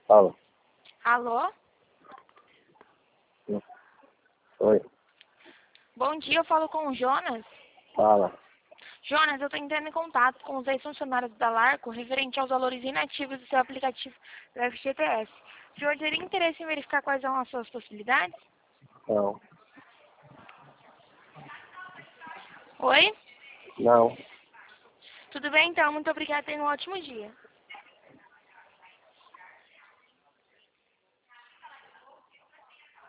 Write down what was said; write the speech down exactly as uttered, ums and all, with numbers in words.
Fala. Alô? Oi. Bom dia, eu falo com o Jonas. Fala. Jonas, eu estou entrando em contato com os ex-funcionários da Larco referente aos valores inativos do seu aplicativo do F G T S. O senhor teria interesse em verificar quais são as suas possibilidades? Não. Oi? Não. Tudo bem, então. Muito obrigada. Tenha um ótimo dia.